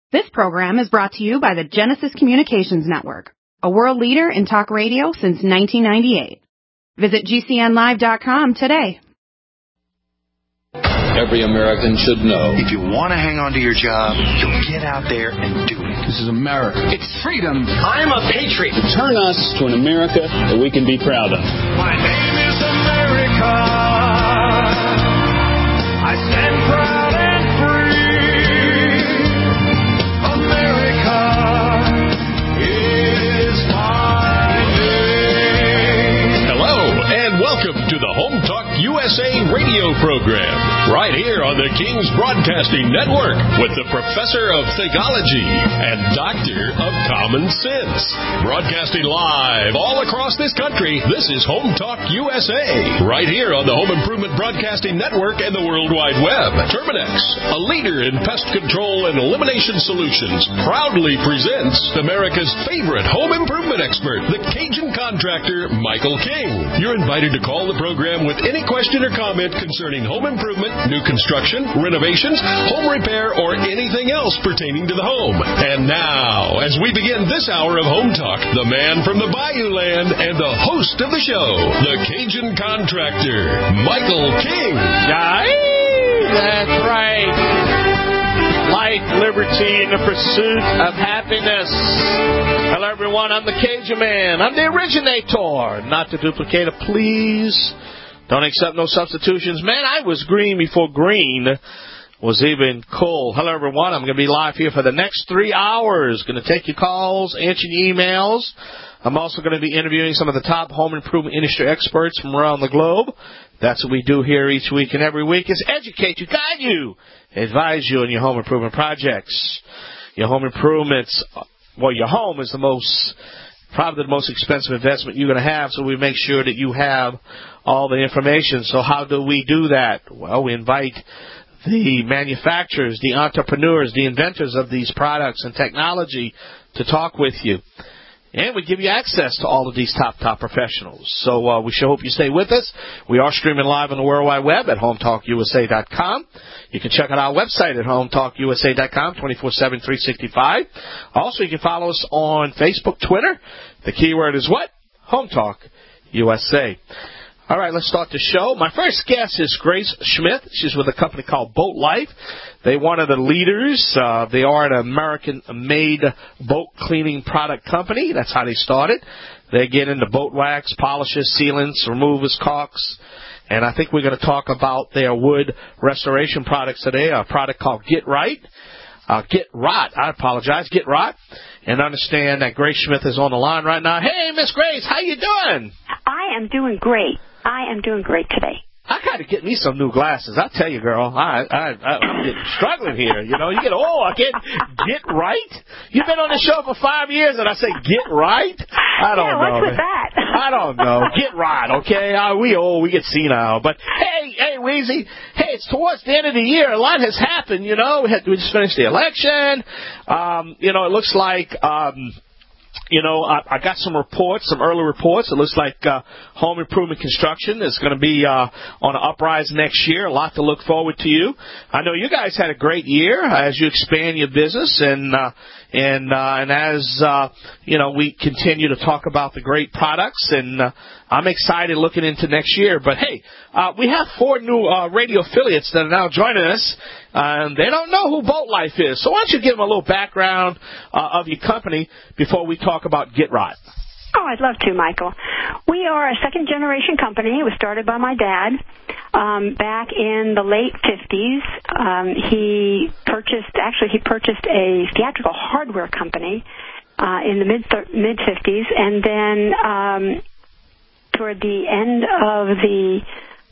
This program is brought to you by the Genesis Communications Network, a world leader in talk radio since 1998. Visit GCNlive.com today. Every American should know. If you want to hang on to your job, you'll get out there and do it. This is America. It's freedom. I'm a patriot. Turn us to an America that we can be proud of. My name is America. I stand proud and free. America is my name. Hello, and welcome to the Home Talk USA radio program, right here on the King's Broadcasting Network with the Professor of Theology and Doctor of Common Sense. Broadcasting live all across this country, this is Home Talk USA, right here on the Home Improvement Broadcasting Network and the World Wide Web. Terminex, a leader in pest control and elimination solutions, proudly presents America's favorite home improvement expert, the Cajun contractor, Michael King. You're invited to call the program with any question or comment concerning home improvement, new construction, renovations, home repair, or anything else pertaining to the home. And now, as we begin this hour of Home Talk, the man from the Bayou Land and the host of the show, the Cajun contractor, Michael King. That's right. Life, liberty, and the pursuit of happiness. Hello, everyone. I'm the Cajun Man. I'm the originator. Not the duplicator, please. Don't accept no substitutions. Man, I was green before green was even cool. Hello, everyone. I'm going to be live here for the next 3 hours. Going to take your calls, answer your emails. I'm also going to be interviewing some of the top home improvement industry experts from around the globe. That's what we do here each week and every week, is educate you, guide you, advise you on your home improvement projects. Your home improvements, well, your home is probably the most expensive investment you're going to have, so we make sure that you have all the information. So how do we do that? Well, we invite the manufacturers, the entrepreneurs, the inventors of these products and technology to talk with you. And we give you access to all of these top professionals. So we sure hope you stay with us. We are streaming live on the World Wide Web at HomeTalkUSA.com. You can check out our website at HomeTalkUSA.com, 24/7, 365. Also, you can follow us on Facebook, Twitter. The keyword is what? Home Talk USA. All right, let's start the show. My first guest is Grace Smith. She's with a company called Boat Life. They're one of the leaders. They are an American-made boat cleaning product company. That's how they started. They get into boat wax, polishes, sealants, removers, caulks. And I think we're going to talk about their wood restoration products today, a product called Get Rot. Get Rot. And understand that Grace Smith is on the line right now. Hey, Miss Grace, how you doing? I am doing great. Today. I got to get me some new glasses. I tell you, girl, I'm struggling here. You know, you get, I can't get right. You've been on the show for 5 years, and I say get right? I don't know. What's with that? I don't know. Get right, okay? We old, we get senile. But, hey, Weezy, it's towards the end of the year. A lot has happened, you know. We just finished the election. It looks like... I got some early reports. It looks like home improvement construction is going to be on an uprise next year. A lot to look forward to. I know you guys had a great year as you expand your business, and as we continue to talk about the great products, and I'm excited looking into next year. But hey, we have 4 new radio affiliates that are now joining us. They don't know who Boat Life is. So why don't you give them a little background of your company before we talk about Get Rot? Oh, I'd love to, Michael. We are a second-generation company. It was started by my dad back in the late 50s. He purchased a theatrical hardware company in the mid-50s, and then toward the end of the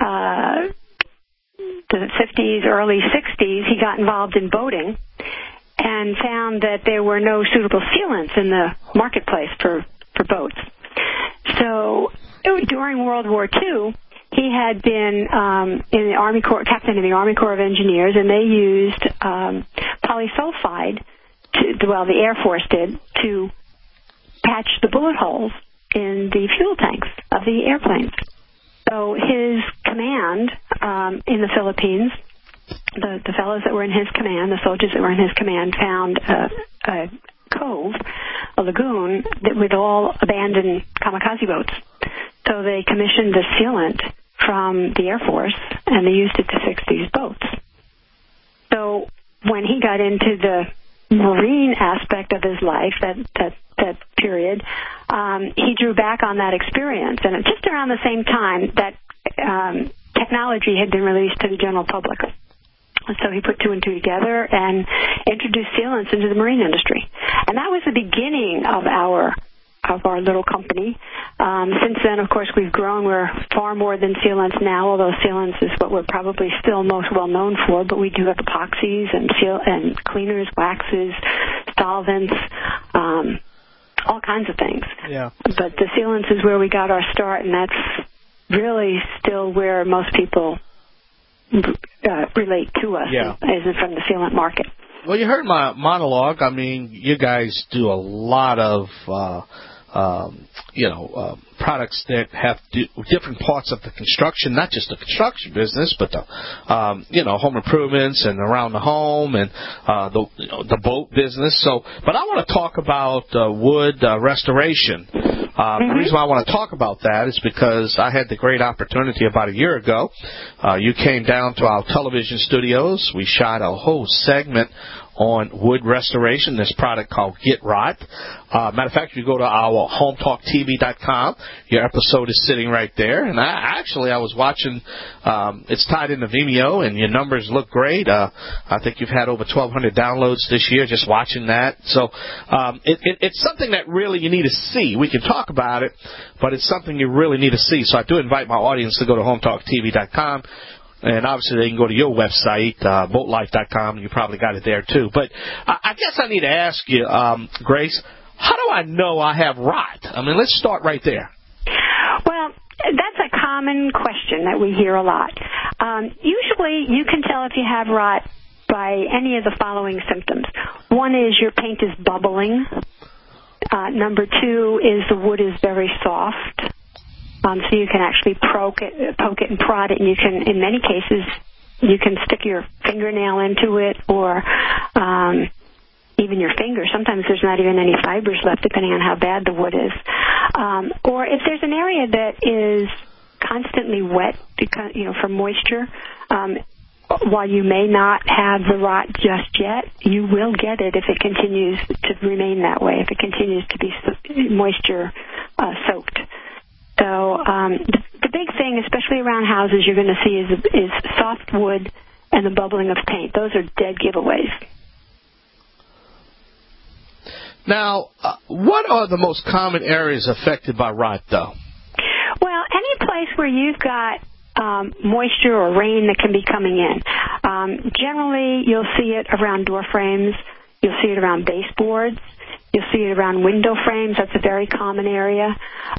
50s, early 60s, he got involved in boating and found that there were no suitable sealants in the marketplace for boats. So during World War II, he had been in the Army Corps, captain in the Army Corps of Engineers, and they used polysulfide, the Air Force did, to patch the bullet holes in the fuel tanks of the airplanes. So his command in the Philippines the fellows that were in his command, the soldiers that were in his command, found a cove, a lagoon, with all abandoned kamikaze boats. So they commissioned the sealant from the Air Force, and they used it to fix these boats. So when he got into the marine aspect of his life, that period, he drew back on that experience. And just around the same time that technology had been released to the general public. So he put two and two together and introduced sealants into the marine industry. And that was the beginning of our little company. Since then, of course, we've grown. We're far more than sealants now, although sealants is what we're probably still most well known for. But we do have epoxies and cleaners, waxes, solvents, all kinds of things. Yeah. But the sealants is where we got our start, and that's really still where most people relate to us, is from the sealant market. Well, you heard my monologue. I mean, you guys do a lot of products that have different parts of the construction, not just the construction business, but the home improvements and around the home and the boat business. So, but I want to talk about wood restoration. The reason why I want to talk about that is because I had the great opportunity about a year ago. You came down to our television studios. We shot a whole segment on wood restoration, this product called Get Rot. Matter of fact, if you go to our HomeTalkTV.com, your episode is sitting right there. And I was watching, it's tied into Vimeo, and your numbers look great. I think you've had over 1,200 downloads this year just watching that. So it's something that really you need to see. We can talk about it, but it's something you really need to see. So I do invite my audience to go to HomeTalkTV.com. And obviously they can go to your website, boatlife.com, and you probably got it there too. But I guess I need to ask you, Grace, how do I know I have rot? I mean, let's start right there. Well, that's a common question that we hear a lot. Usually you can tell if you have rot by any of the following symptoms. One is your paint is bubbling. Number two is the wood is very soft. So you can actually poke it and prod it, and you can, in many cases, you can stick your fingernail into it or even your finger. Sometimes there's not even any fibers left, depending on how bad the wood is. Or if there's an area that is constantly wet, because, from moisture, while you may not have the rot just yet, you will get it if it continues to remain that way, if it continues to be moisture soaked. So the big thing, especially around houses, you're going to see is soft wood and the bubbling of paint. Those are dead giveaways. Now, what are the most common areas affected by rot, though? Well, any place where you've got moisture or rain that can be coming in. Generally, you'll see it around door frames. You'll see it around baseboards. You'll see it around window frames. That's a very common area.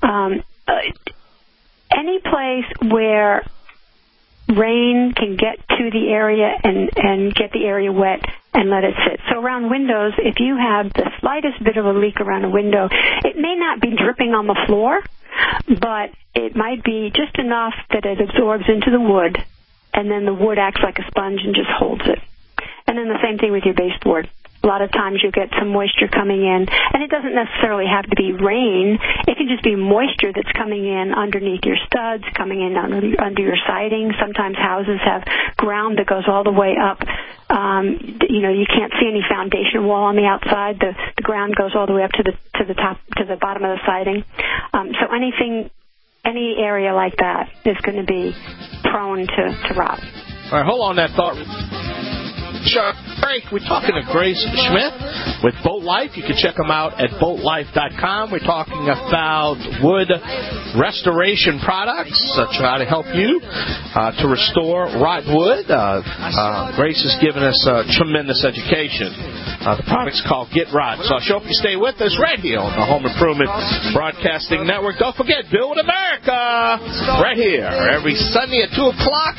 Any place where rain can get to the area and get the area wet and let it sit. So around windows, if you have the slightest bit of a leak around a window, it may not be dripping on the floor, but it might be just enough that it absorbs into the wood, and then the wood acts like a sponge and just holds it. And then the same thing with your baseboard. A lot of times you get some moisture coming in, and it doesn't necessarily have to be rain. It can just be moisture that's coming in underneath your studs, coming in under your siding. Sometimes houses have ground that goes all the way up. You can't see any foundation wall on the outside. The ground goes all the way up to the top, to the bottom of the siding. So any area like that is going to be prone to rot. All right, hold on that thought. Sure. We're talking to Grace Schmidt with Boat Life. You can check them out at boatlife.com. We're talking about wood restoration products try to help you to restore rotten wood. Grace has given us tremendous education. The product's called Get Rot. So I hope you stay with us right here on the Home Improvement Broadcasting Network. Don't forget, Build America right here every Sunday at 2 o'clock.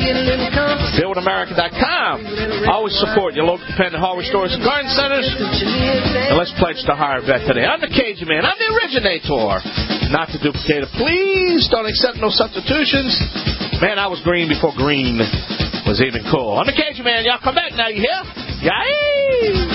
BuildAmerica.com. Always support your local independent hardware stores and garden centers. And let's pledge to hire a vet today. I'm the Cajun Man. I'm the originator. Not the duplicator. Please don't accept no substitutions. Man, I was green before green was even cool. I'm the Cajun Man. Y'all come back now, you hear? Yay!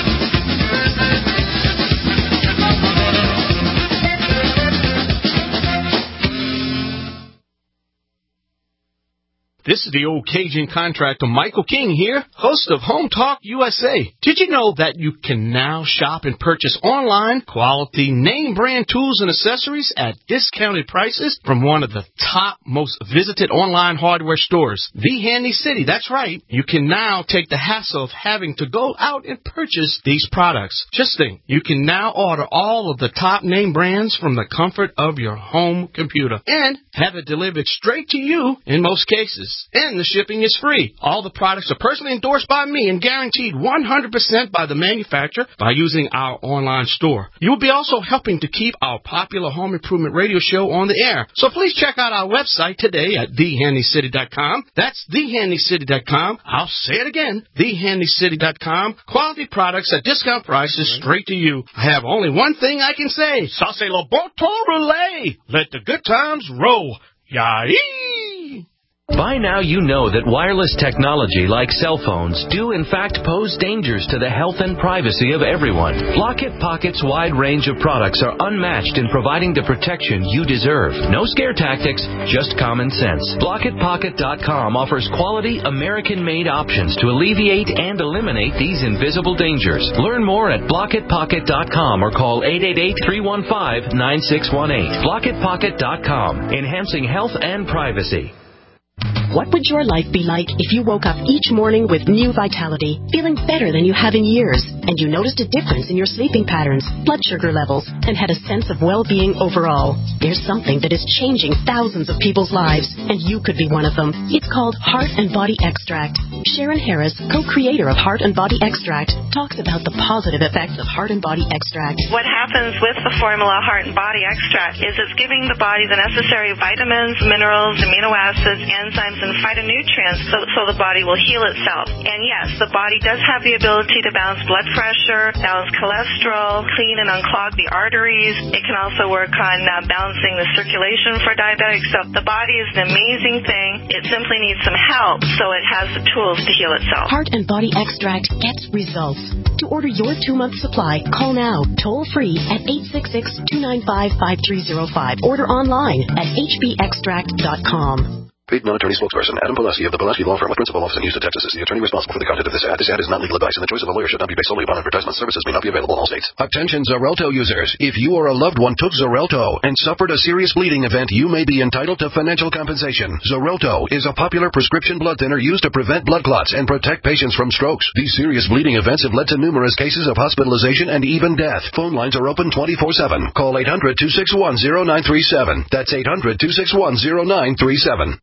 This is the old Cajun contractor Michael King here, host of Home Talk USA. Did you know that you can now shop and purchase online quality name brand tools and accessories at discounted prices from one of the top most visited online hardware stores, The Handy City? That's right. You can now take the hassle of having to go out and purchase these products. Just think, you can now order all of the top name brands from the comfort of your home computer and have it delivered straight to you in most cases. And the shipping is free. All the products are personally endorsed by me and guaranteed 100% by the manufacturer by using our online store. You will be also helping to keep our popular home improvement radio show on the air. So please check out our website today at thehandycity.com. That's thehandycity.com. I'll say it again, thehandycity.com. Quality products at discount prices straight to you. I have only one thing I can say. Ça c'est le bon temps roulé. Let the good times roll. Yay! By now you know that wireless technology like cell phones do in fact pose dangers to the health and privacy of everyone. Block-It Pocket's wide range of products are unmatched in providing the protection you deserve. No scare tactics, just common sense. BlockItPocket.com offers quality American-made options to alleviate and eliminate these invisible dangers. Learn more at BlockItPocket.com or call 888-315-9618. BlockItPocket.com, enhancing health and privacy. What would your life be like if you woke up each morning with new vitality, feeling better than you have in years, and you noticed a difference in your sleeping patterns, blood sugar levels, and had a sense of well-being overall? There's something that is changing thousands of people's lives, and you could be one of them. It's called Heart and Body Extract. Sharon Harris, co-creator of Heart and Body Extract, talks about the positive effects of Heart and Body Extract. What happens with the formula Heart and Body Extract is it's giving the body the necessary vitamins, minerals, amino acids, enzymes, and phytonutrients so the body will heal itself. And yes, the body does have the ability to balance blood pressure, balance cholesterol, clean and unclog the arteries. It can also work on balancing the circulation for diabetics. So the body is an amazing thing. It simply needs some help, so it has the tools to heal itself. Heart and Body Extract gets results. To order your 2-month supply, call now, toll free at 866-295-5305. Order online at hbextract.com. Paid non-attorney spokesperson Adam Pulaski of the Pulaski Law Firm with principal office in Houston, Texas, is the attorney responsible for the content of this ad. This ad is not legal advice, and the choice of a lawyer should not be based solely upon advertisement. Services may not be available in all states. Attention Xarelto users. If you or a loved one took Xarelto and suffered a serious bleeding event, you may be entitled to financial compensation. Xarelto is a popular prescription blood thinner used to prevent blood clots and protect patients from strokes. These serious bleeding events have led to numerous cases of hospitalization and even death. Phone lines are open 24/7. Call 800-261-0937. That's 800-261-0937.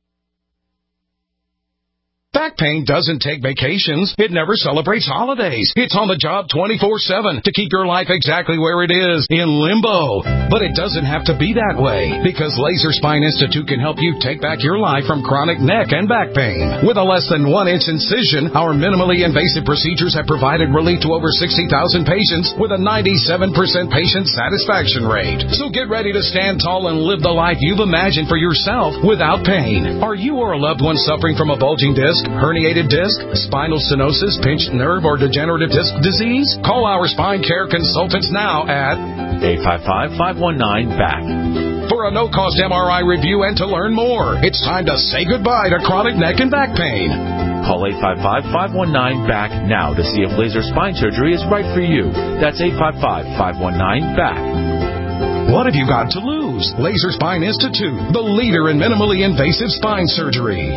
Back pain doesn't take vacations. It never celebrates holidays. It's on the job 24/7 to keep your life exactly where it is, in limbo. But it doesn't have to be that way, because Laser Spine Institute can help you take back your life from chronic neck and back pain. With a less than 1-inch incision, our minimally invasive procedures have provided relief to over 60,000 patients with a 97% patient satisfaction rate. So get ready to stand tall and live the life you've imagined for yourself without pain. Are you or a loved one suffering from a bulging disc, herniated disc, spinal stenosis, pinched nerve, or degenerative disc disease? Call our spine care consultants now at 855-519-BACK. For a no-cost MRI review and to learn more. It's time to say goodbye to chronic neck and back pain. Call 855-519-BACK now to see if laser spine surgery is right for you. That's 855-519-BACK. What have you got to lose? Laser Spine Institute, the leader in minimally invasive spine surgery.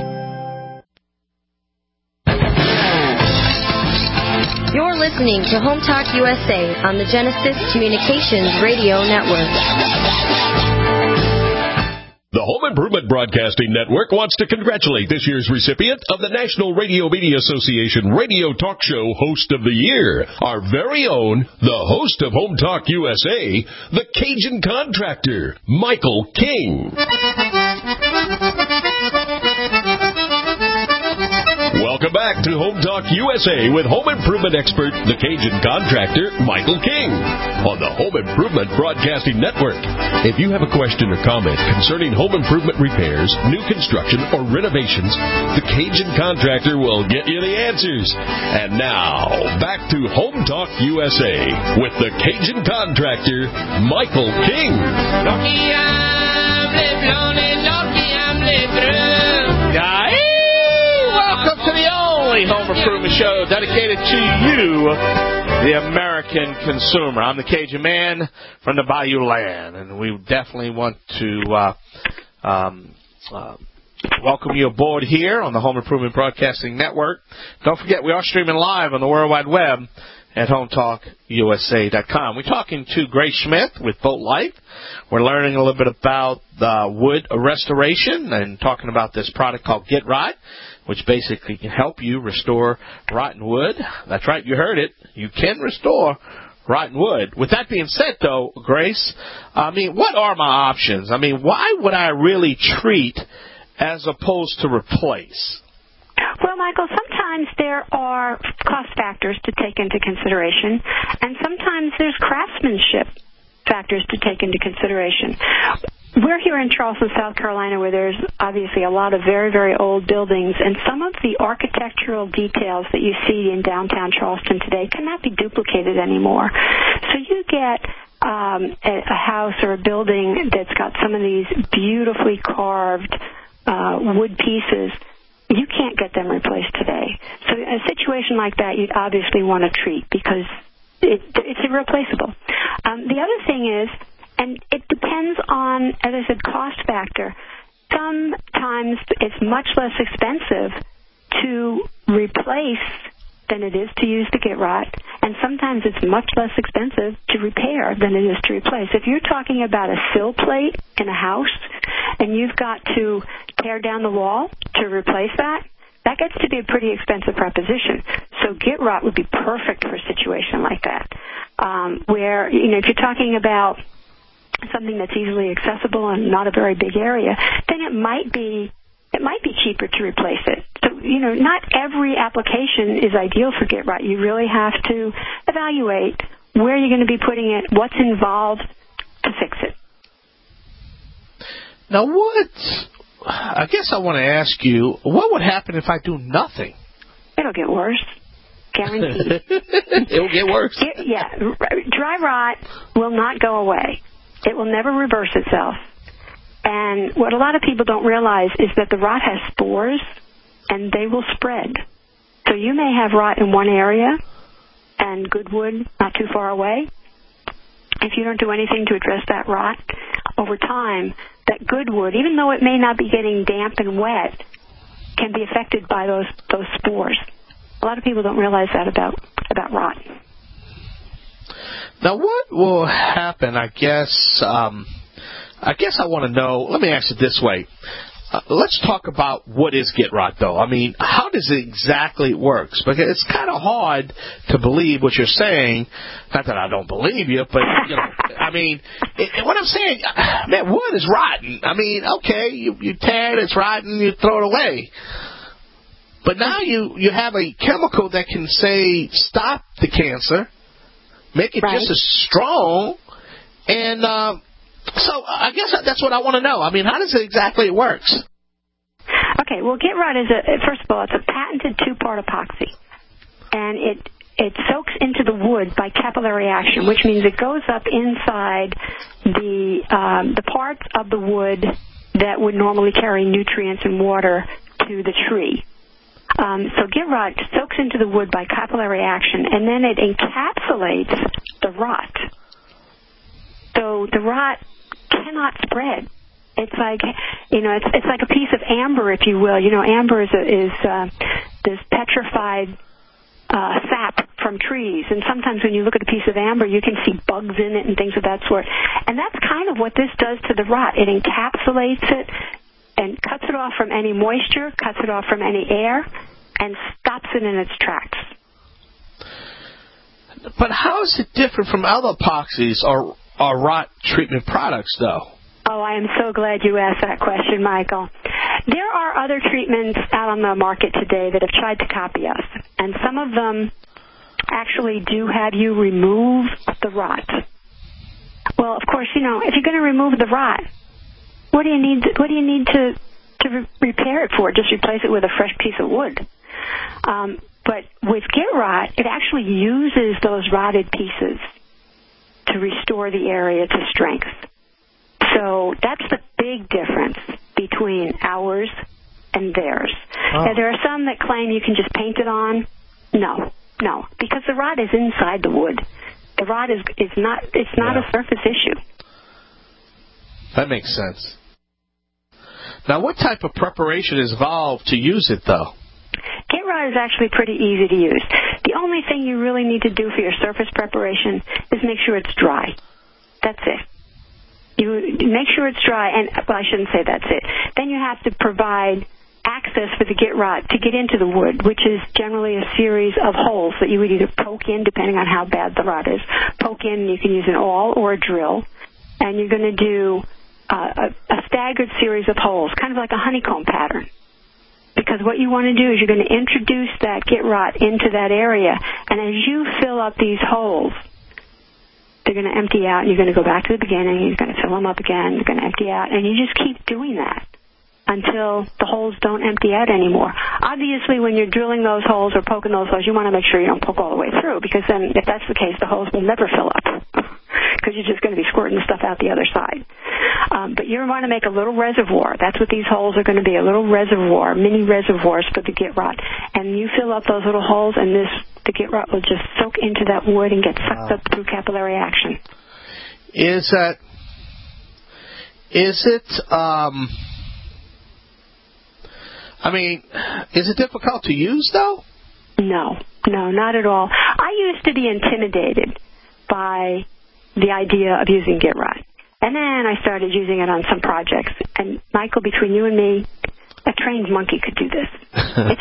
You're listening to Home Talk USA on the Genesis Communications Radio Network. The Home Improvement Broadcasting Network wants to congratulate this year's recipient of the National Radio Media Association Radio Talk Show Host of the Year, our very own, the host of Home Talk USA, the Cajun Contractor, Michael King. Welcome back to Home Talk USA with home improvement expert, the Cajun contractor, Michael King, on the Home Improvement Broadcasting Network. If you have a question or comment concerning home improvement repairs, new construction, or renovations, the Cajun contractor will get you the answers. And now, back to Home Talk USA with the Cajun contractor, Michael King. Welcome to the only home improvement show dedicated to you, the American consumer. I'm the Cajun man from the Bayou Land, and we definitely want to welcome you aboard here on the Home Improvement Broadcasting Network. Don't forget, we are streaming live on the World Wide Web at HomeTalkUSA.com. We're talking to Grace Smith with Boat Life. We're learning a little bit about wood restoration and talking about this product called Get Rot, which basically can help you restore rotten wood. That's right, you heard it. You can restore rotten wood. With that being said, though, Grace, what are my options? Why would I really treat as opposed to replace? Well, Michael, sometimes there are cost factors to take into consideration, and sometimes there's craftsmanship factors to take into consideration. We're here in Charleston, South Carolina, where there's obviously a lot of very, very old buildings, and some of the architectural details that you see in downtown Charleston today cannot be duplicated anymore. So you get a house or a building that's got some of these beautifully carved wood pieces. You can't get them replaced today. So in a situation like that, you'd obviously want to treat because it's irreplaceable. The other thing is, and it depends on, as I said, cost factor. Sometimes it's much less expensive to replace than it is to use the Get Rot, and sometimes it's much less expensive to repair than it is to replace. If you're talking about a sill plate in a house and you've got to tear down the wall to replace that, that gets to be a pretty expensive proposition. So Get Rot would be perfect for a situation like that, where, if you're talking about something that's easily accessible and not a very big area, then it might be cheaper to replace it. So, not every application is ideal for Get Rot. You really have to evaluate where you're going to be putting it, what's involved to fix it. Now, I guess I want to ask you, what would happen if I do nothing? It'll get worse. Guaranteed. It'll get worse. Dry rot will not go away. It will never reverse itself. And what a lot of people don't realize is that the rot has spores, and they will spread. So you may have rot in one area and good wood not too far away. If you don't do anything to address that rot, over time, that good wood, even though it may not be getting damp and wet, can be affected by those spores. A lot of people don't realize that about rot. Now, what will happen, I guess I want to know, let me ask it this way. Let's talk about what is Get Rot, though. How does it exactly work? Because it's kind of hard to believe what you're saying. Not that I don't believe you, but, what I'm saying, man, wood is rotten. Okay, you tear it, it's rotten, you throw it away. But now you have a chemical that can, say, stop the cancer, make it just as strong, and so I guess that's what I want to know. How does it exactly work? Okay, well, Get Rot is first of all, it's a patented two-part epoxy, and it soaks into the wood by capillary action, which means it goes up inside the parts of the wood that would normally carry nutrients and water to the tree. So Get Rot soaks into the wood by capillary action, and then it encapsulates the rot. So the rot cannot spread. It's like, it's like a piece of amber, if you will. Amber is this petrified sap from trees, and sometimes when you look at a piece of amber, you can see bugs in it and things of that sort. And that's kind of what this does to the rot. It encapsulates it and cuts it off from any moisture, cuts it off from any air, and stops it in its tracks. But how is it different from other epoxies or rot treatment products, though? Oh, I am so glad you asked that question, Michael. There are are other treatments out on the market today that have tried to copy us, and some of them actually do have you remove the rot. Well, of course, if you're going to remove the rot, what do you need to repair it for? Just replace it with a fresh piece of wood. But with Get Rot, it actually uses those rotted pieces to restore the area to strength. So that's the big difference between ours and theirs. Oh. Now, there are some that claim you can just paint it on. No, because the rot is inside the wood. The rot is not a surface issue. That makes sense. Now, what type of preparation is involved to use it, though? Get Rot is actually pretty easy to use. The only thing you really need to do for your surface preparation is make sure it's dry. That's it. You make sure it's dry, and I shouldn't say that's it. Then you have to provide access for the Get Rot to get into the wood, which is generally a series of holes that you would either poke in, depending on how bad the rot is. Poke in, you can use an awl or a drill, and you're going to do a staggered series of holes, kind of like a honeycomb pattern. Because what you want to do is you're going to introduce that Get Rot into that area, and as you fill up these holes, they're going to empty out, and you're going to go back to the beginning, you're going to fill them up again, you're going to empty out, and you just keep doing that until the holes don't empty out anymore. Obviously, when you're drilling those holes or poking those holes, you want to make sure you don't poke all the way through, because then, if that's the case, the holes will never fill up, because you're just going to be squirting the stuff out the other side. But you want to make a little reservoir. That's what these holes are going to be, a little reservoir, mini reservoirs for the Get Rot. And you fill up those little holes, and the Get Rot will just soak into that wood and get sucked up through capillary action. Is it difficult to use, though? No, not at all. I used to be intimidated by the idea of using Get Rot. And then I started using it on some projects. And, Michael, between you and me, a trained monkey could do this. It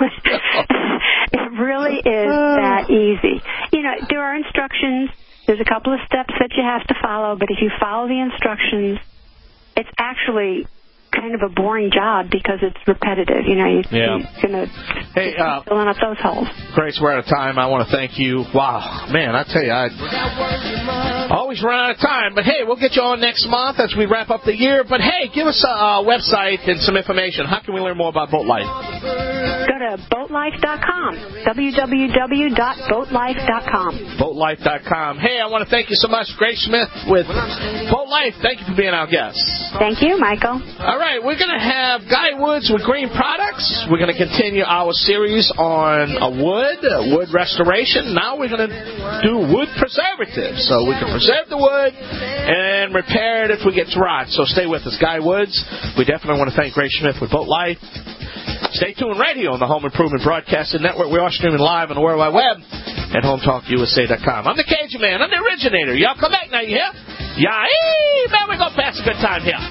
really is that easy. There are instructions. There's a couple of steps that you have to follow. But if you follow the instructions, it's actually kind of a boring job because it's repetitive. You're going to filling up those holes. Grace, we're out of time. I want to thank you. Wow, man, I tell you, I always run out of time. But, hey, we'll get you on next month as we wrap up the year. But, hey, give us a website and some information. How can we learn more about Boat Life? Go to boatlife.com, www.boatlife.com. Boatlife.com. Hey, I want to thank you so much, Grace Smith with Boat Life. Thank you for being our guest. Thank you, Michael. All right, we're going to have Guy Woods with Green Products. We're going to continue our series on wood restoration. Now we're going to do wood preservatives, so we can preserve the wood and repair it if we get to rot. So stay with us, Guy Woods. We definitely want to thank Grace Smith with Boat Life. Stay tuned right here on the Home Improvement Broadcasting Network. We are streaming live on the World Wide Web at HomeTalkUSA.com. I'm the Cajun Man. I'm the originator. Y'all come back now, you hear? Yeah, man, we're going to pass a good time here.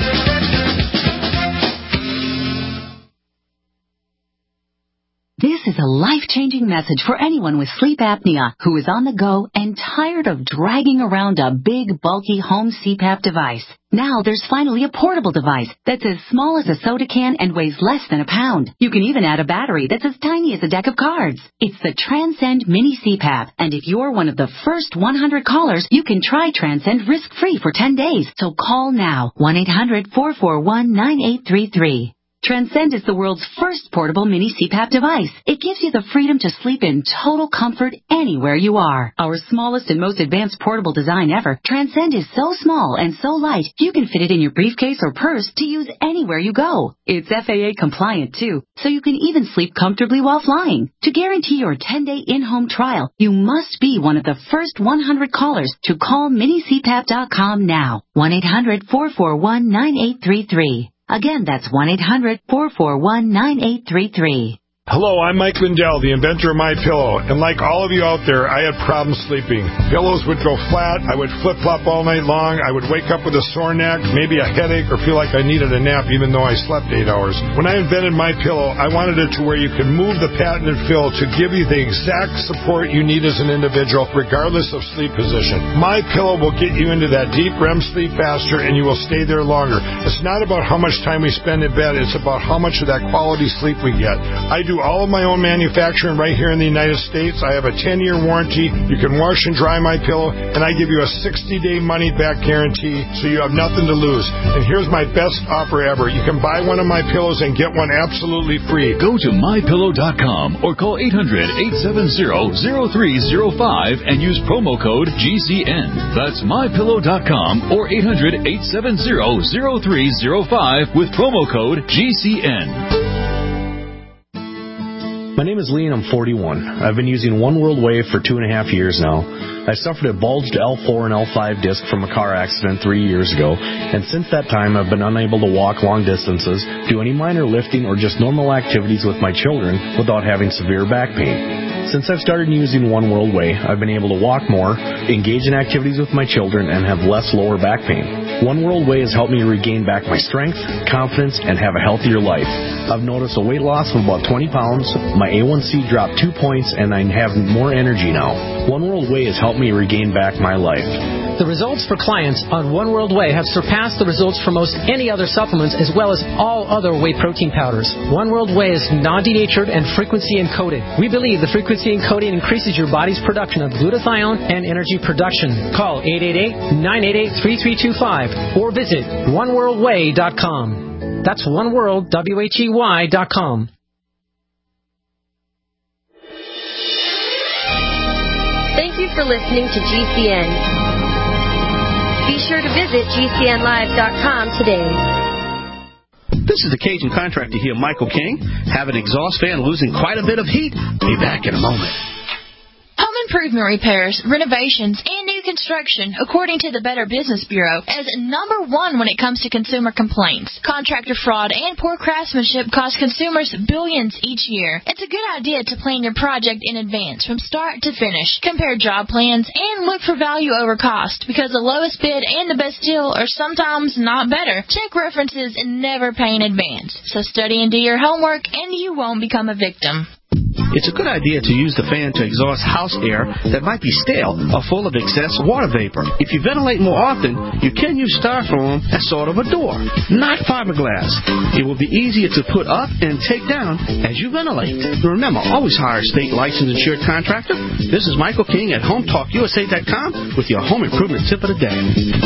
This is a life-changing message for anyone with sleep apnea who is on the go and tired of dragging around a big, bulky home CPAP device. Now there's finally a portable device that's as small as a soda can and weighs less than a pound. You can even add a battery that's as tiny as a deck of cards. It's the Transcend Mini CPAP, and if you're one of the first 100 callers, you can try Transcend risk-free for 10 days. So call now, 1-800-441-9833. Transcend is the world's first portable mini CPAP device. It gives you the freedom to sleep in total comfort anywhere you are. Our smallest and most advanced portable design ever, Transcend is so small and so light, you can fit it in your briefcase or purse to use anywhere you go. It's FAA compliant too, so you can even sleep comfortably while flying. To guarantee your 10-day in-home trial, you must be one of the first 100 callers to call minicpap.com now. 1-800-441-9833. Again, that's 1-800-441-9833. Hello, I'm Mike Lindell, the inventor of MyPillow, and like all of you out there, I had problems sleeping. Pillows would go flat, I would flip-flop all night long, I would wake up with a sore neck, maybe a headache, or feel like I needed a nap even though I slept 8 hours. When I invented MyPillow, I wanted it to where you can move the patented fill to give you the exact support you need as an individual, regardless of sleep position. MyPillow will get you into that deep REM sleep faster, and you will stay there longer. It's not about how much time we spend in bed, it's about how much of that quality sleep we get. I do all of my own manufacturing right here in the United States. I have a 10-year warranty. You can wash and dry my pillow, and I give you a 60-day money-back guarantee, so you have nothing to lose. And here's my best offer ever. You can buy one of my pillows and get one absolutely free. Go to MyPillow.com or call 800-870-0305 and use promo code GCN. That's MyPillow.com or 800-870-0305 with promo code GCN. My name is Lee and I'm 41. I've been using One World Wave for 2.5 years now. I suffered a bulged L4 and L5 disc from a car accident 3 years ago, and since that time I've been unable to walk long distances, do any minor lifting, or just normal activities with my children without having severe back pain. Since I've started using One World Way, I've been able to walk more, engage in activities with my children, and have less lower back pain. One World Way has helped me regain back my strength, confidence, and have a healthier life. I've noticed a weight loss of about 20 pounds, my A1C dropped 2 points, and I have more energy now. One World Way has helped me regain back my life. The results for clients on One World Way have surpassed the results for most any other supplements, as well as all other whey protein powders. One World Way is non-denatured and frequency encoded. We believe the frequency encoding increases your body's production of glutathione and energy production. Call 888-988-3325 or visit oneworldway.com. That's oneworldwhey.com. Thank you for listening to GCN. Be sure to visit GCNlive.com today. This is the Cajun contractor here, Michael King. Have an exhaust fan losing quite a bit of heat? Be back in a moment. Home improvement repairs, renovations, and new construction, according to the Better Business Bureau, is number one when it comes to consumer complaints. Contractor fraud and poor craftsmanship cost consumers billions each year. It's a good idea to plan your project in advance from start to finish. Compare job plans and look for value over cost, because the lowest bid and the best deal are sometimes not better. Check references and never pay in advance. So study and do your homework, and you won't become a victim. It's a good idea to use the fan to exhaust house air that might be stale or full of excess water vapor. If you ventilate more often, you can use styrofoam as sort of a door, not fiberglass. It will be easier to put up and take down as you ventilate. Remember, always hire a state licensed insured contractor. This is Michael King at HomeTalkUSA.com with your home improvement tip of the day.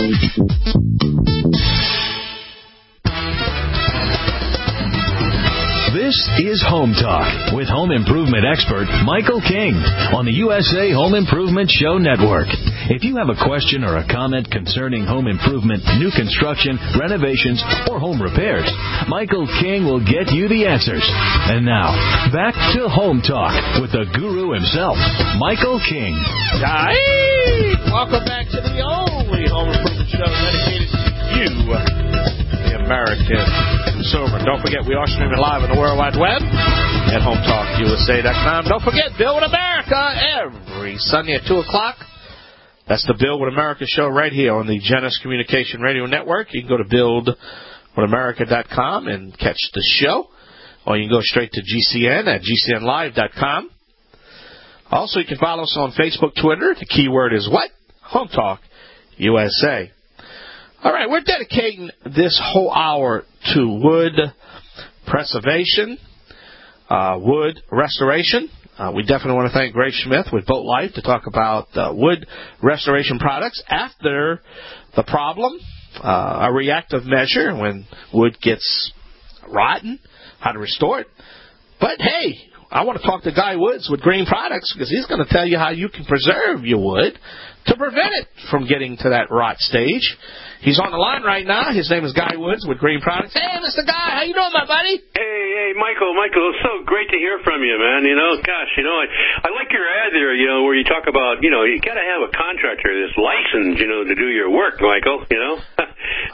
This is Home Talk with home improvement expert Michael King on the USA Home Improvement Show Network. If you have a question or a comment concerning home improvement, new construction, renovations, or home repairs, Michael King will get you the answers. And now, back to Home Talk with the guru himself, Michael King. Welcome back to the only home improvement show dedicated to you, the American consumer. Don't forget, we are streaming live on the World Wide Web at HomeTalkUSA.com. Don't forget, Build with America every Sunday at 2 o'clock. That's the Build with America show right here on the Genesis Communication Radio Network. You can go to BuildWithAmerica.com and catch the show, or you can go straight to GCN at GCNlive.com. Also, you can follow us on Facebook, Twitter. The keyword is what? Home Talk USA. All right, we're dedicating this whole hour to wood preservation, wood restoration. We definitely want to thank Grace Smith with Boat Life to talk about wood restoration products after the problem, a reactive measure when wood gets rotten, how to restore it. But, hey, I want to talk to Guy Woods with Green Products, because he's going to tell you how you can preserve your wood to prevent it from getting to that rot stage. He's on the line right now. His name is Guy Woods with Green Products. Hey, Mr. Guy, how you doing, my buddy? Hey, Michael, it's so great to hear from you, man. I like your ad there, where you talk about, you got to have a contractor that's licensed, to do your work, Michael,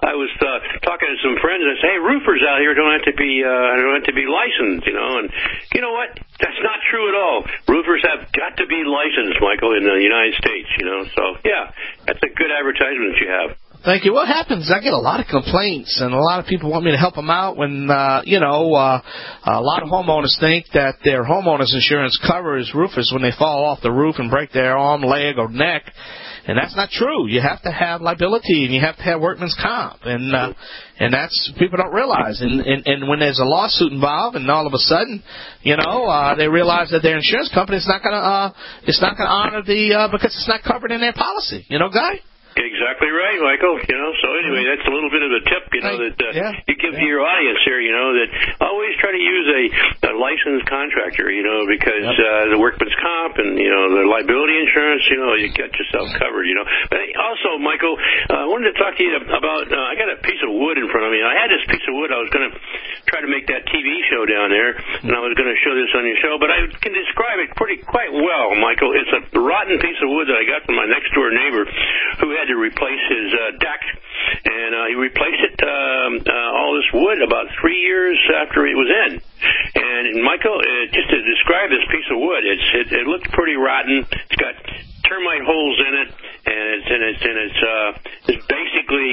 I was talking to some friends. I said, "Hey, roofers out here don't have to be licensed, you know." And you know what? That's not true at all. Roofers have got to be licensed, Michael, in the United States, you know. So yeah, that's a good advertisement that you have. Thank you. What happens? I get a lot of complaints, and a lot of people want me to help them out when, a lot of homeowners think that their homeowners insurance covers roofers when they fall off the roof and break their arm, leg, or neck. And that's not true. You have to have liability, and you have to have workman's comp, and that's people don't realize. And when there's a lawsuit involved, and all of a sudden, they realize that their insurance company is not going to honor because it's not covered in their policy. Guy. Exactly right, Michael. So anyway, that's a little bit of a tip, that you give to your audience here, that always try to use a licensed contractor, because the workman's comp and, the liability insurance, you get yourself covered, But also, Michael, I wanted to talk to you about, I got a piece of wood in front of me. I had this piece of wood. I was going to try to make that TV show down there, and I was going to show this on your show, but I can describe it quite well, Michael. It's a rotten piece of wood that I got from my next-door neighbor who had to replace his deck, and he replaced it, all this wood, about 3 years after it was in. And Michael, just to describe this piece of wood, it looked pretty rotten. It's got termite holes in it, and it's basically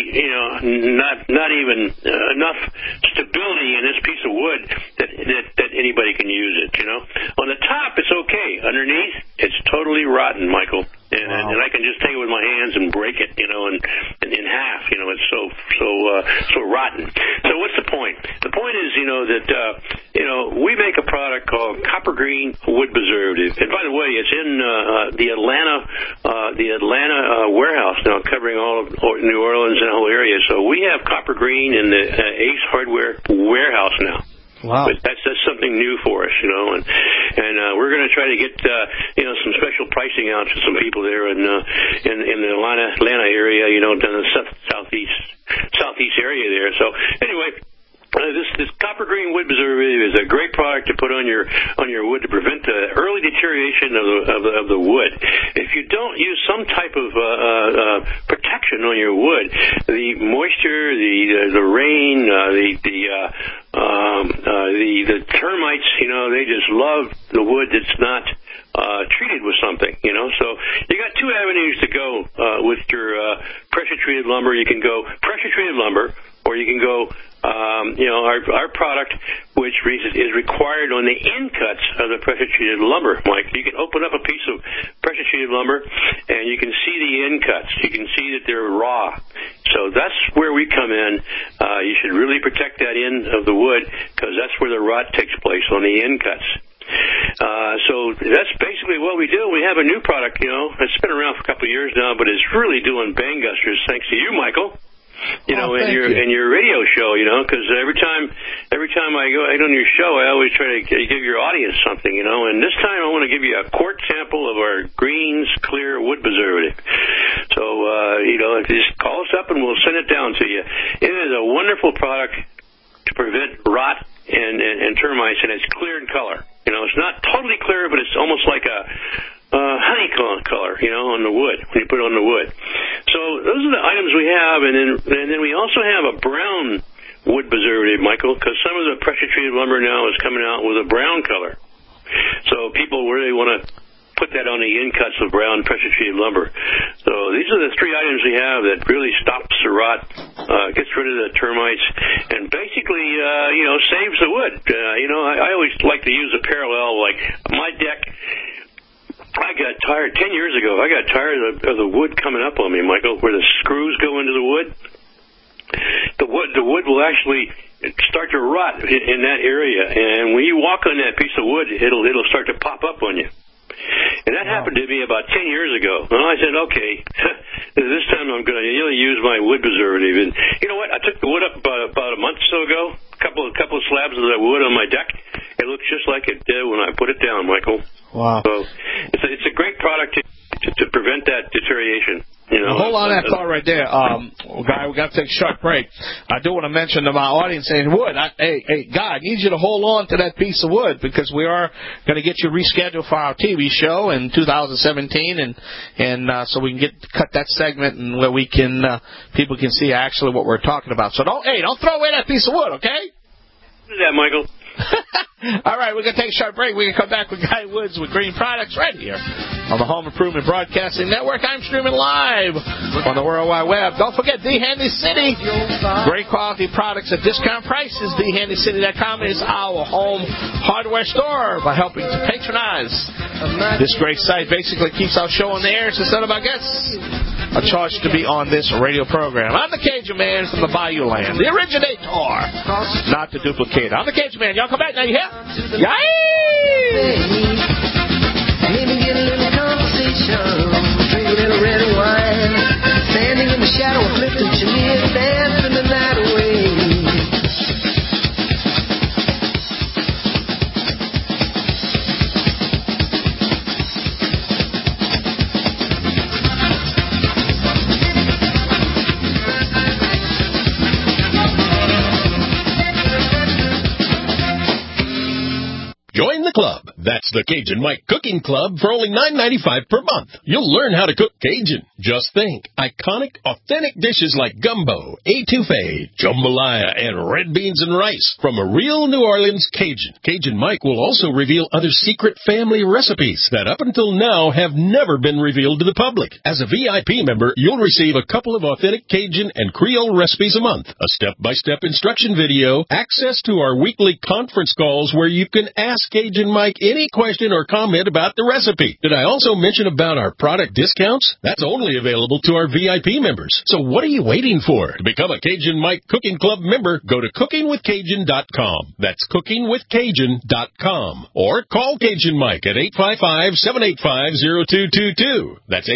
not even enough stability in this piece of wood that anybody can use it. On the top it's okay. Underneath it's totally rotten, Michael. And I can just take it with my hands and break it, and in half. It's so rotten. So what's the point? The point is, that we make a product called Copper Green Wood Preservative. And by the way, it's in the Atlanta warehouse now, covering all of New Orleans and the whole area. So we have Copper Green in the Ace Hardware warehouse now. Wow. But that's something new for us, and we're going to try to get some special pricing out to some people there in the Atlanta area, down the southeast area there. So anyway, this Copper Green Wood Preservative is a great product to put on your wood to prevent the early deterioration of the wood. If you don't use some type of protection on your wood, the moisture, the rain, the termites, they just love the wood that's not treated with something, So you got two avenues to go with your pressure-treated lumber. You can go pressure-treated lumber, or you can go, our product, which is required on the end cuts of the pressure-treated lumber, Mike. You can open up a piece of pressure-treated lumber, and you can see the end cuts. You can see that they're raw. So that's where we come in. You should really protect that end of the wood, because that's where the rot takes place, on the end cuts. So that's basically what we do. We have a new product, It's been around for a couple of years now, but it's really doing bang-gusters thanks to you, Michael. In your radio show, because every time I go on your show, I always try to give your audience something, and this time I want to give you a quart sample of our Greens Clear Wood Preservative. So, just call us up and we'll send it down to you. It is a wonderful product to prevent rot and termites, and it's clear in color. It's not totally clear, but it's almost like a honeycomb color, on the wood, when you put it on the wood. So those are the items we have, and then we also have a brown wood preservative, Michael, because some of the pressure-treated lumber now is coming out with a brown color. So people really want to put that on the end cuts of brown pressure-treated lumber. So these are the three items we have that really stops the rot, gets rid of the termites, and basically, saves the wood. I always like to use a parallel, like my deck. I got tired 10 years ago. I got tired of the wood coming up on me, Michael, where the screws go into the wood. The wood will actually start to rot in that area, and when you walk on that piece of wood, it'll start to pop up on you. And that happened to me about 10 years ago. And I said, okay, this time I'm going to really use my wood preservative. And you know what? I took the wood up about a month or so ago, a couple of slabs of that wood on my deck. It looks just like it did when I put it down, Michael. Wow. So it's a great product. to prevent that deterioration. You know, hold on that thought right there, guy. We got to take a short break. I do want to mention to my audience saying, Wood, hey, guy, I need you to hold on to that piece of wood because we are going to get you rescheduled for our TV show in 2017, and so we can cut that segment and where we can people can see actually what we're talking about. So don't throw away that piece of wood, okay? Do that, Michael. All right, we're going to take a short break. We can come back with Guy Woods with Green Products right here on the Home Improvement Broadcasting Network. I'm streaming live on the World Wide Web. Don't forget, The Handy City. Great quality products at discount prices. TheHandyCity.com is our home hardware store by helping to patronize this great site. Basically keeps our show on the air instead of our guests are charged to be on this radio program. I'm the Cajun Man from the Bayou Land, the originator, not the duplicator. I'm the Cajun Man. Y'all come back now, you hear? Yay! Maybe get a little conversation, drink a little red wine, standing in the shadow of Clifton Chenier, dancing the night away. Join the club. That's the Cajun Mike Cooking Club for only $9.95 per month. You'll learn how to cook Cajun. Just think, iconic, authentic dishes like gumbo, etouffee, jambalaya, and red beans and rice from a real New Orleans Cajun. Cajun Mike will also reveal other secret family recipes that up until now have never been revealed to the public. As a VIP member, you'll receive a couple of authentic Cajun and Creole recipes a month, a step-by-step instruction video, access to our weekly conference calls where you can ask Cajun Mike any question or comment about the recipe. Did I also mention about our product discounts? That's only available to our VIP members. So what are you waiting for? To become a Cajun Mike Cooking Club member, go to cookingwithcajun.com. That's cookingwithcajun.com. Or call Cajun Mike at 855-785-0222. That's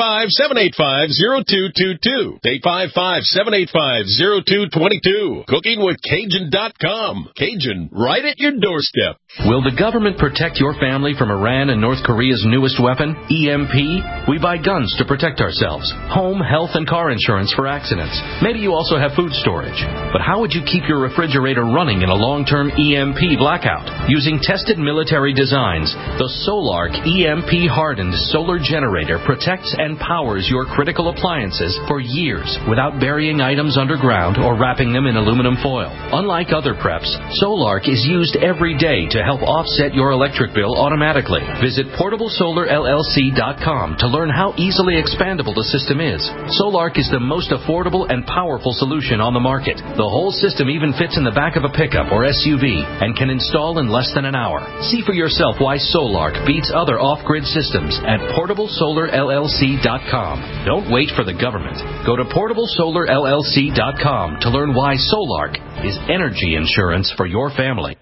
855-785-0222. 855-785-0222. Cookingwithcajun.com. Cajun, right at your doorstep. Will the government protect your family from Iran and North Korea's newest weapon, EMP? We buy guns to protect ourselves, home, health, and car insurance for accidents. Maybe you also have food storage. But how would you keep your refrigerator running in a long-term EMP blackout? Using tested military designs, the Solark EMP-hardened solar generator protects and powers your critical appliances for years without burying items underground or wrapping them in aluminum foil. Unlike other preps, Solark is used every day to help offset your electric bill automatically. Visit PortableSolarLLC.com to learn how easily expandable the system is. Solark is the most affordable and powerful solution on the market. The whole system even fits in the back of a pickup or SUV and can install in less than an hour. See for yourself why Solark beats other off-grid systems at PortableSolarLLC.com. Don't wait for the government. Go to PortableSolarLLC.com to learn why Solark is energy insurance for your family.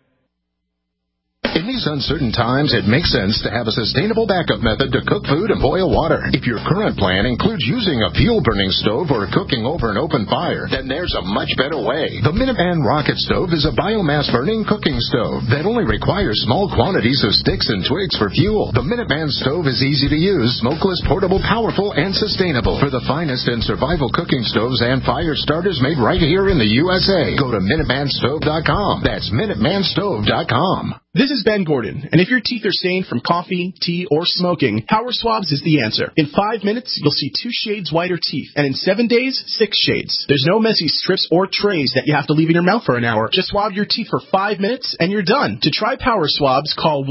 In these uncertain times, it makes sense to have a sustainable backup method to cook food and boil water. If your current plan includes using a fuel-burning stove or cooking over an open fire, then there's a much better way. The Minuteman Rocket Stove is a biomass-burning cooking stove that only requires small quantities of sticks and twigs for fuel. The Minuteman Stove is easy to use, smokeless, portable, powerful, and sustainable. For the finest in survival cooking stoves and fire starters made right here in the USA, go to MinutemanStove.com. That's MinutemanStove.com. This is Ben Gordon, and if your teeth are stained from coffee, tea, or smoking, Power Swabs is the answer. In 5 minutes, you'll see 2 shades whiter teeth, and in 7 days, 6 shades. There's no messy strips or trays that you have to leave in your mouth for an hour. Just swab your teeth for 5 minutes, and you're done. To try Power Swabs, call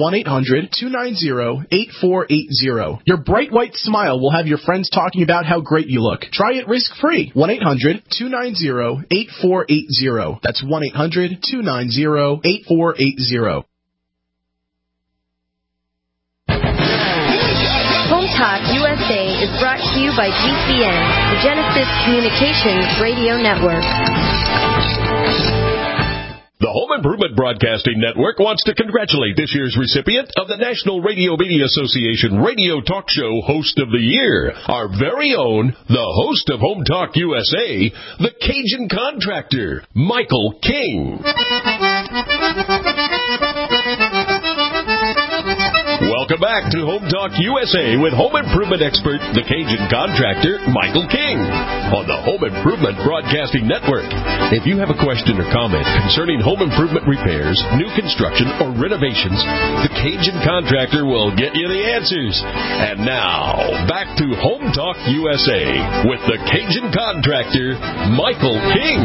1-800-290-8480. Your bright white smile will have your friends talking about how great you look. Try it risk-free. 1-800-290-8480. That's 1-800-290-8480. Home Talk USA is brought to you by GCN, the Genesis Communications Radio Network. The Home Improvement Broadcasting Network wants to congratulate this year's recipient of the National Radio Media Association Radio Talk Show Host of the Year, our very own, the host of Home Talk USA, the Cajun Contractor, Michael King. Welcome Welcome back to Home Talk USA with home improvement expert, the Cajun contractor, Michael King, on the Home Improvement Broadcasting Network. If you have a question or comment concerning home improvement repairs, new construction, or renovations, the Cajun contractor will get you the answers. And now, back to Home Talk USA with the Cajun contractor, Michael King.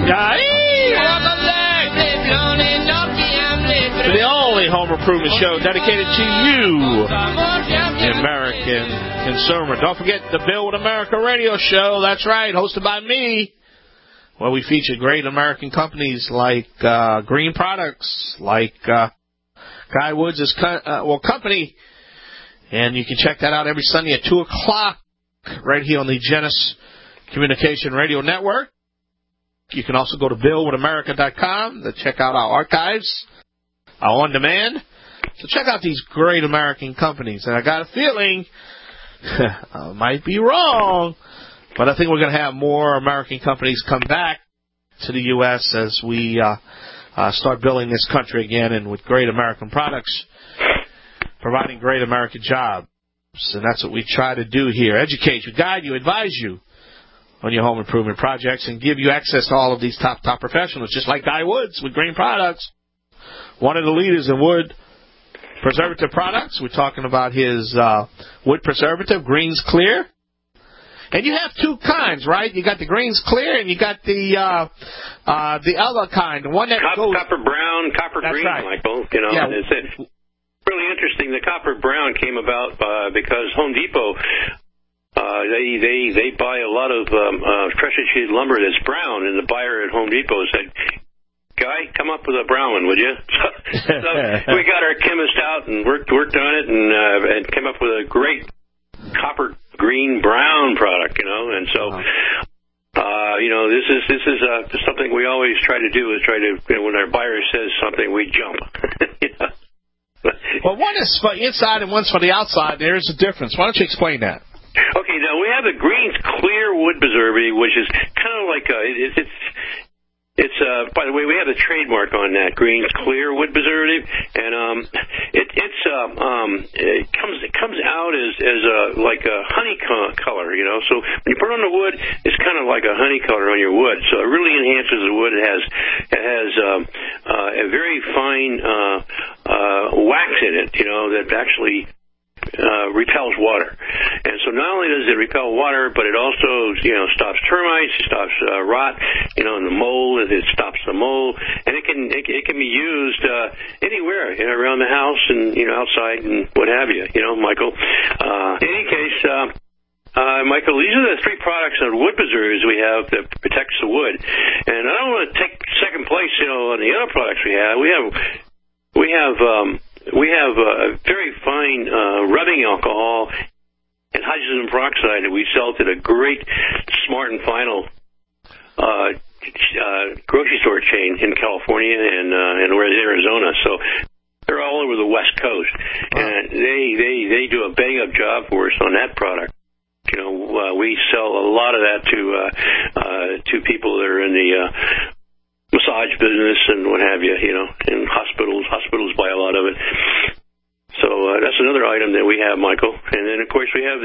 The only home improvement show dedicated to you, the American consumer. Don't forget the Build America radio show. That's right, hosted by me, where we feature great American companies like Green Products, like Guy Woods' company. And you can check that out every Sunday at 2 o'clock right here on the Genesis Communication Radio Network. You can also go to BuildWithAmerica.com to check out our archives, our on-demand. So check out these great American companies. And I got a feeling, I might be wrong, but I think we're going to have more American companies come back to the U.S. as we start building this country again, and with great American products, providing great American jobs. And that's what we try to do here. Educate you, guide you, advise you on your home improvement projects, and give you access to all of these top professionals, just like Guy Woods with Green Products, one of the leaders in wood preservative products. We're talking about his wood preservative, Greens Clear. And you have two kinds, right? You got the Greens Clear, and you got the other kind, the one that goes copper brown, copper green, right, Michael. You know, yeah. It's really interesting. The copper brown came about because Home Depot. They buy a lot of pressure-treated lumber that's brown, and the buyer at Home Depot said, "Guy, come up with a brown one, would you?" So we got our chemist out and worked on it, and came up with a great copper green brown product, you know. And so, this is something we always try to do, is try to, when our buyer says something, we jump. Well, one is for inside and one's for the outside. There is a difference. Why don't you explain that? Okay, now we have the Greens Clear wood preservative, which is kind of like it's by the way, we have a trademark on that, Greens Clear wood preservative, and it comes out as like a honey color, you know. So when you put it on the wood, it's kind of like a honey color on your wood. So it really enhances the wood. It has a very fine wax in it, you know, that actually repels water. And so not only does it repel water, but it also, you know, stops termites, stops rot, you know, and the mold. It stops the mold, and it can be used anywhere, you know, around the house and, you know, outside and what have you, you know, Michael. In any case, Michael, these are the three products of wood preservatives we have that protects the wood. And I don't want to take second place, you know, on the other products we have. We have very fine rubbing alcohol and hydrogen peroxide that we sell to the great Smart and Final grocery store chain in California and Arizona. So they're all over the West Coast, and they do a bang up job for us on that product. You know, we sell a lot of that to people that are in the massage business and what have you, you know, and hospitals buy a lot of it. So that's another item that we have, Michael. And then of course we have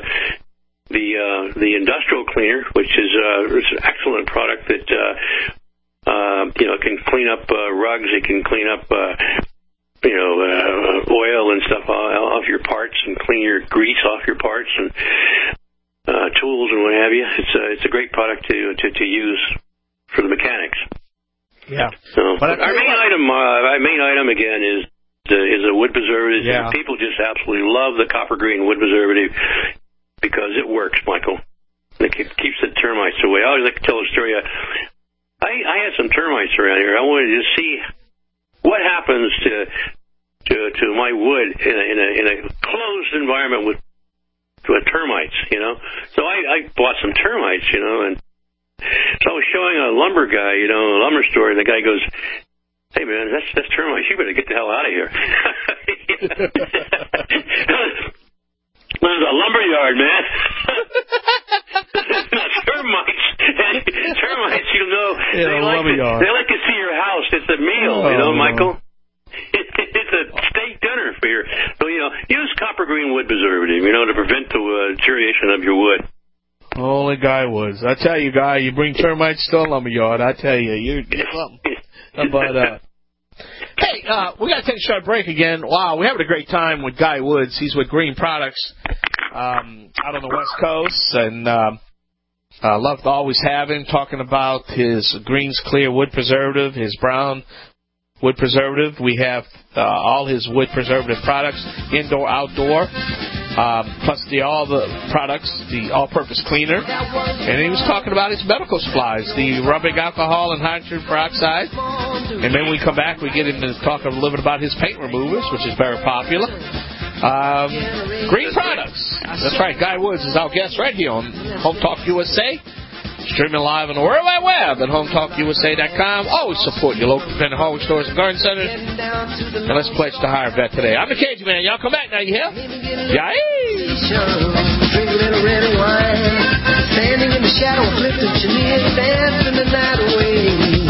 the industrial cleaner, which is an excellent product that you know, can clean up rugs. It can clean up oil and stuff off your parts, and clean your grease off your parts, and tools and what have you. It's a great product to use for the mechanics. Yeah. So, but our main item again is a wood preservative. Yeah. People just absolutely love the copper green wood preservative because it works, Michael. It keeps the termites away. I always like to tell a story. I had some termites around here. I wanted to see what happens to my wood in a closed environment with termites, you know. So I bought some termites, you know, and so I was showing a lumber guy, you know, a lumber store, and the guy goes, "Hey man, that's termites. You better get the hell out of here." There's a lumber yard, man. Termites. Termites, you know, they like to see your house. It's a meal, you know, Michael. It's a steak dinner for your. So, you know, use copper condition of your wood. Only Guy Woods. I tell you, Guy, you bring termites to a lumberyard. I tell you, you're something. But, hey, we got to take a short break again. Wow, we're having a great time with Guy Woods. He's with Green Products out on the West Coast, and love to always have him talking about his Greens Clear wood preservative, his brown wood preservative. We have all his wood preservative products, indoor, outdoor, plus all the products, the all-purpose cleaner. And he was talking about his medical supplies, the rubbing alcohol and hydrogen peroxide. And then we come back, we get into talk a little bit about his paint removers, which is very popular. Green Products. That's right, Guy Woods is our guest right here on Home Talk USA. Streaming live on the World Wide Web at HomeTalkUSA.com. Always support your local independent hardware stores and garden centers. And let's pledge to hire a vet today. I'm the Cajun Man. Y'all come back now, you hear? Yay! Drink a little red wine. Standing in the shadow of Clifton Chenier, dancing the night away.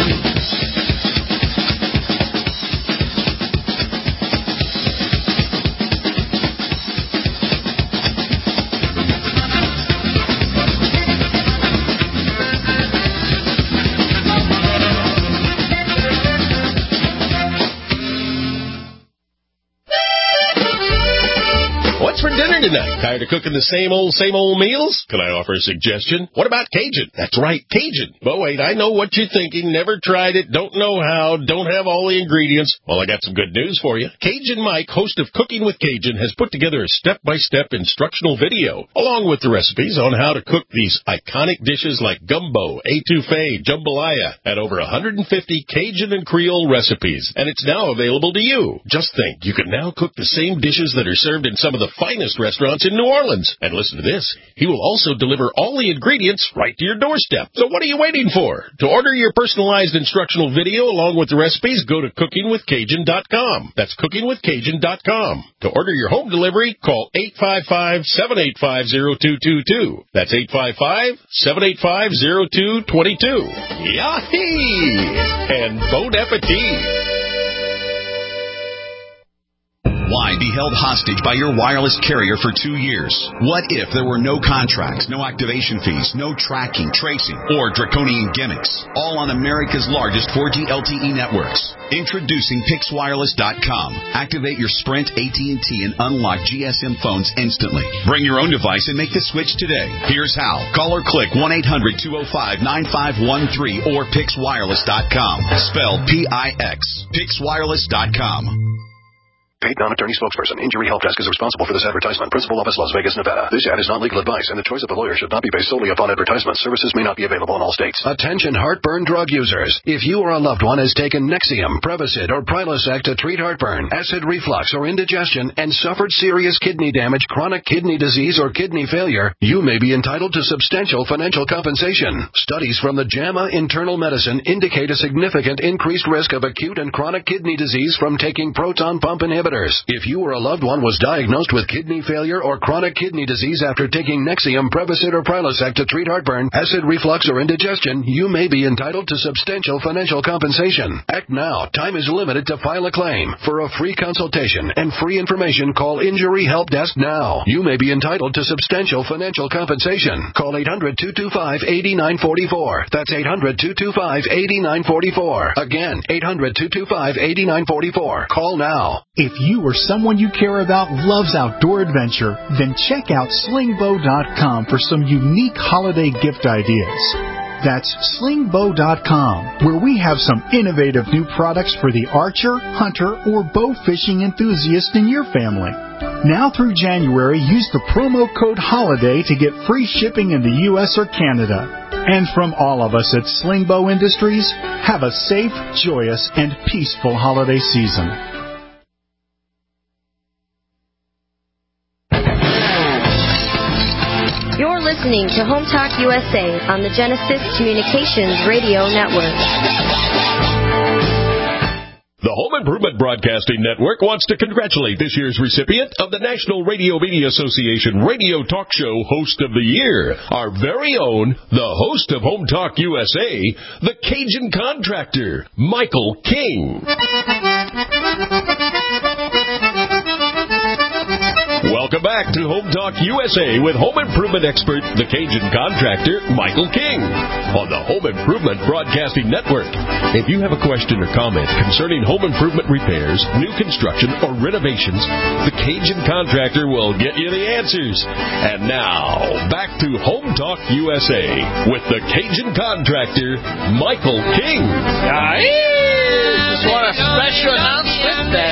Tonight. Tired of cooking the same old meals? Can I offer a suggestion? What about Cajun? That's right, Cajun. But wait, I know what you're thinking. Never tried it, don't know how, don't have all the ingredients. Well, I got some good news for you. Cajun Mike, host of Cooking with Cajun, has put together a step-by-step instructional video, along with the recipes on how to cook these iconic dishes like gumbo, etouffee, jambalaya, and over 150 Cajun and Creole recipes. And it's now available to you. Just think, you can now cook the same dishes that are served in some of the finest restaurants in New Orleans. And listen to this. He will also deliver all the ingredients right to your doorstep. So what are you waiting for? To order your personalized instructional video along with the recipes, go to cookingwithcajun.com. That's cookingwithcajun.com. To order your home delivery, call 855-785-0222. That's 855-785-0222. Yahee! And bon appetit! Why be held hostage by your wireless carrier for 2 years? What if there were no contracts, no activation fees, no tracking, tracing, or draconian gimmicks? All on America's largest 4G LTE networks. Introducing PixWireless.com. Activate your Sprint, AT&T, and unlock GSM phones instantly. Bring your own device and make the switch today. Here's how. Call or click 1-800-205-9513 or PixWireless.com. Spelled P-I-X. PixWireless.com. Paid non-attorney spokesperson. Injury Help Desk is responsible for this advertisement. Principal office, Las Vegas, Nevada. This ad is not legal advice, and the choice of the lawyer should not be based solely upon advertisement. Services may not be available in all states. Attention heartburn drug users. If you or a loved one has taken Nexium, Prevacid, or Prilosec to treat heartburn, acid reflux, or indigestion, and suffered serious kidney damage, chronic kidney disease, or kidney failure, you may be entitled to substantial financial compensation. Studies from the JAMA Internal Medicine indicate a significant increased risk of acute and chronic kidney disease from taking proton pump inhibitors. If you or a loved one was diagnosed with kidney failure or chronic kidney disease after taking Nexium, Prevacid, or Prilosec to treat heartburn, acid reflux, or indigestion, you may be entitled to substantial financial compensation. Act now. Time is limited to file a claim. For a free consultation and free information, call Injury Help Desk now. You may be entitled to substantial financial compensation. Call 800-225-8944. That's 800-225-8944. Again, 800-225-8944. Call now. If you or someone you care about loves outdoor adventure, then check out slingbow.com for some unique holiday gift ideas. That's slingbow.com, where we have some innovative new products for the archer, hunter, or bow fishing enthusiast in your family. Now through January, use the promo code HOLIDAY to get free shipping in the U.S. or Canada. And from all of us at Slingbow Industries, have a safe, joyous, and peaceful holiday season. You're listening to Home Talk USA on the Genesis Communications Radio Network. The Home Improvement Broadcasting Network wants to congratulate this year's recipient of the National Radio Media Association Radio Talk Show Host of the Year, our very own, the host of Home Talk USA, the Cajun Contractor, Michael King. Welcome Welcome back to Home Talk USA with home improvement expert, the Cajun contractor, Michael King, on the Home Improvement Broadcasting Network. If you have a question or comment concerning home improvement repairs, new construction, or renovations, the Cajun contractor will get you the answers. And now, back to Home Talk USA with the Cajun contractor, Michael King. Just want a special announcement that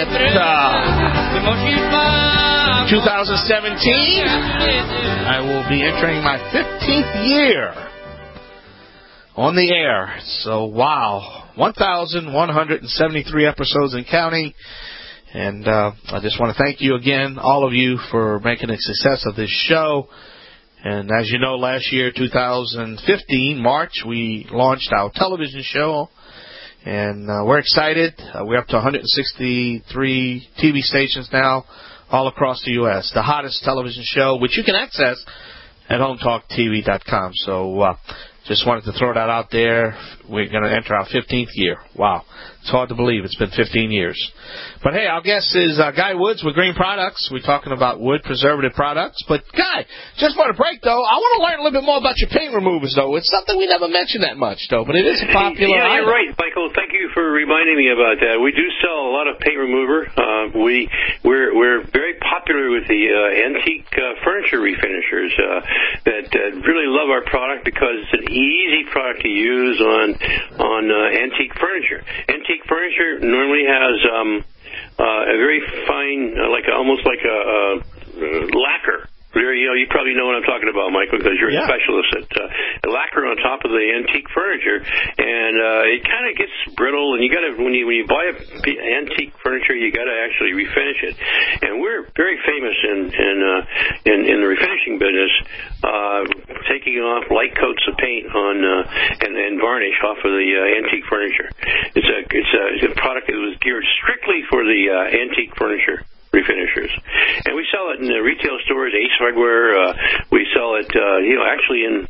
2017, I will be entering my 15th year on the air. So, wow, 1,173 episodes and counting. And I just want to thank you again, all of you, for making a success of this show. And as you know, last year, 2015, March, we launched our television show. And we're excited. We're up to 163 TV stations now all across the U.S. The hottest television show, which you can access at HomeTalkTV.com. So just wanted to throw that out there. We're going to enter our 15th year. Wow. It's hard to believe it's been 15 years. But, hey, our guest is Guy Woods with Green Products. We're talking about wood preservative products. But, Guy, just for a break, though, I want to learn a little bit more about your paint removers, though. It's something we never mention that much, though, but it is a popular item. You're right, Michael. Thank you for reminding me about that. We do sell a lot of paint remover. We're very popular with the antique furniture refinishers that really love our product because it's an easy product to use on antique furniture. Antique furniture normally has a very fine, almost like a lacquer. You probably know what I'm talking about, Michael, because you're a specialist at lacquer on top of the antique furniture, and it kind of gets brittle. And you got to when you buy antique furniture, you got to actually refinish it. And we're very famous in the refinishing business, taking off light coats of paint on and varnish off of the antique furniture. It's a product that was geared strictly for the antique furniture refinishers, and we sell it in the retail stores, Ace Hardware. We sell it, actually in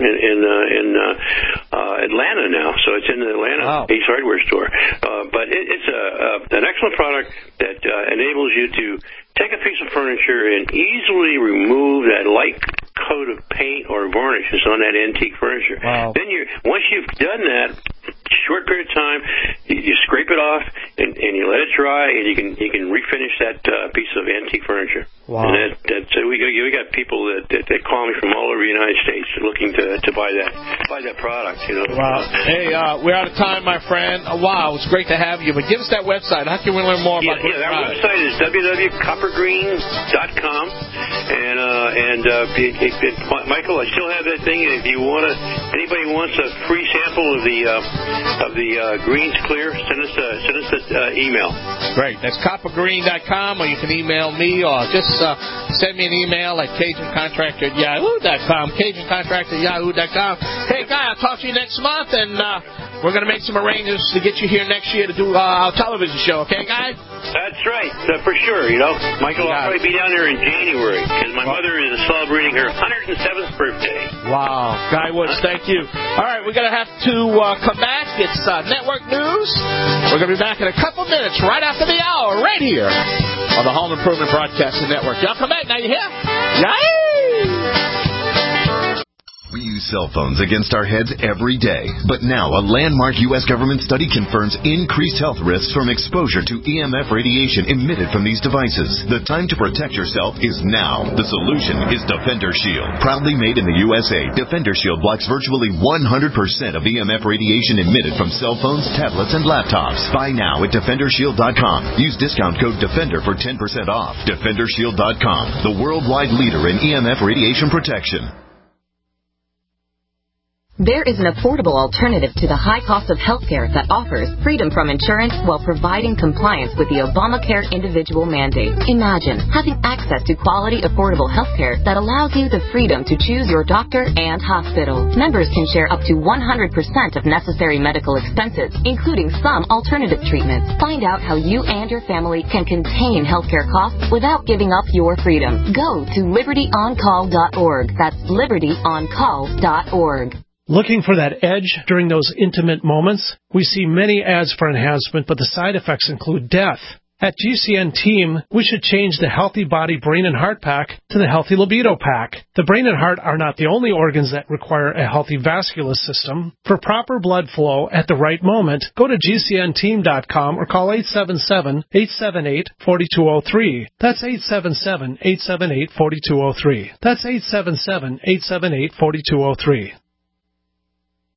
Atlanta now. So it's in the Atlanta Ace Hardware store. But it's an excellent product that enables you to take a piece of furniture and easily remove that light coat of paint or varnish that's on that antique furniture. Wow. Then once you've done that, short period of time, you scrape it off and you let it dry, and you can refinish that piece of antique furniture. Wow. And we got people that call me from all over the United States looking to buy that product. Wow. Hey, we're out of time, my friend. Wow, it's great to have you. But give us that website. How can we learn more about that website is www.coppergreen.com. And Michael, I still have that thing. And if anybody wants a free sample of the Greens Clear, send us an email. Great. That's coppergreen.com, or you can email me, or just send me an email at CajunContractor@yahoo.com. CajunContractor@yahoo.com. Hey, Guy, I'll talk to you next month, and we're going to make some arrangements to get you here next year to do our television show. Okay, Guy? That's right, for sure. Michael, I'll probably be down there in January because my mother is celebrating her 107th birthday. Wow. Guy Woods, thank you. All right, we're going to have to come back. It's network news. We're going to be back in a couple minutes right after the hour right here on the Home Improvement Broadcasting Network. Y'all come back now. You hear? Yay! We use cell phones against our heads every day. But now, a landmark U.S. government study confirms increased health risks from exposure to EMF radiation emitted from these devices. The time to protect yourself is now. The solution is Defender Shield. Proudly made in the USA, Defender Shield blocks virtually 100% of EMF radiation emitted from cell phones, tablets, and laptops. Buy now at DefenderShield.com. Use discount code DEFENDER for 10% off. DefenderShield.com, the worldwide leader in EMF radiation protection. There is an affordable alternative to the high cost of healthcare that offers freedom from insurance while providing compliance with the Obamacare individual mandate. Imagine having access to quality, affordable healthcare that allows you the freedom to choose your doctor and hospital. Members can share up to 100% of necessary medical expenses, including some alternative treatments. Find out how you and your family can contain healthcare costs without giving up your freedom. Go to LibertyOnCall.org. That's LibertyOnCall.org. Looking for that edge during those intimate moments? We see many ads for enhancement, but the side effects include death. At GCN Team, we should change the Healthy Body, Brain, and Heart Pack to the Healthy Libido Pack. The brain and heart are not the only organs that require a healthy vascular system. For proper blood flow at the right moment, go to GCNteam.com or call 877-878-4203. That's 877-878-4203. That's 877-878-4203.